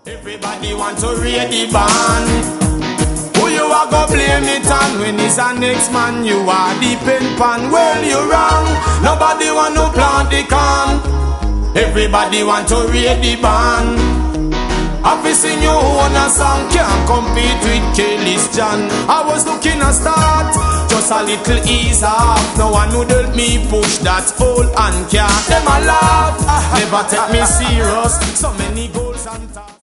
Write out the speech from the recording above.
Everybody want to raid the band. Who you a go blame it on? When it's a next man you are the pen pan. Well you wrong, nobody want to plant the can. Everybody want to raid the band. I've seen you own a song, can't compete with Kelly's John. I was looking a start, just a little ease off. No one would help me push that hole and can't. Them a laugh, never take me serious. So many goals on top.